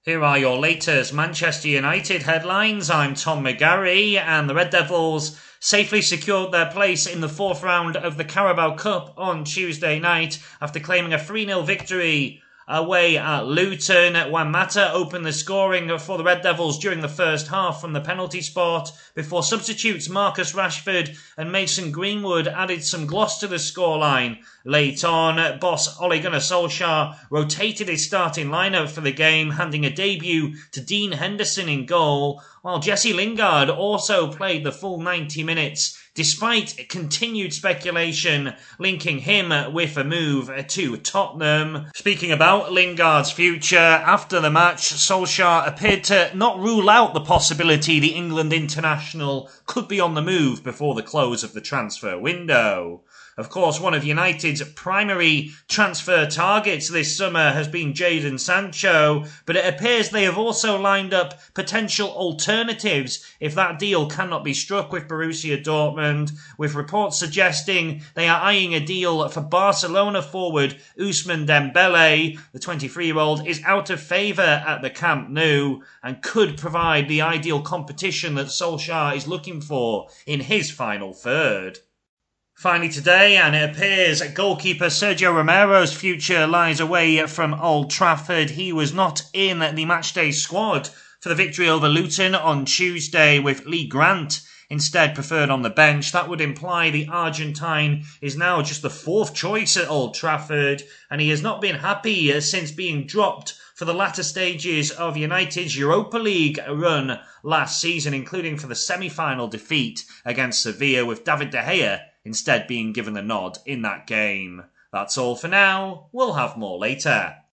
Here are your latest Manchester United headlines. I'm Tom McGarry, and the Red Devils safely secured their place in the fourth round of the Carabao Cup on Tuesday night after claiming a 3-0 victory away at Luton. Juan Mata opened the scoring for the Red Devils during the first half from the penalty spot before substitutes Marcus Rashford and Mason Greenwood added some gloss to the scoreline. Late on, boss Ole Gunnar Solskjaer rotated his starting lineup for the game, handing a debut to Dean Henderson in goal, while Jesse Lingard also played the full 90 minutes, despite continued speculation linking him with a move to Tottenham. Speaking about Lingard's future, after the match, Solskjaer appeared to not rule out the possibility the England international could be on the move before the close of the transfer window. Of course, one of United's primary transfer targets this summer has been Jadon Sancho, but it appears they have also lined up potential alternatives if that deal cannot be struck with Borussia Dortmund, with reports suggesting they are eyeing a deal for Barcelona forward Ousmane Dembele. The 23-year-old is out of favour at the Camp Nou and could provide the ideal competition that Solskjaer is looking for in his final third. Finally today, and it appears goalkeeper Sergio Romero's future lies away from Old Trafford. He was not in the matchday squad for the victory over Luton on Tuesday, with Lee Grant instead preferred on the bench. That would imply the Argentine is now just the fourth choice at Old Trafford, and he has not been happy since being dropped for the latter stages of United's Europa League run last season, including for the semi-final defeat against Sevilla, with David De Gea instead being given the nod in that game. That's all for now. We'll have more later.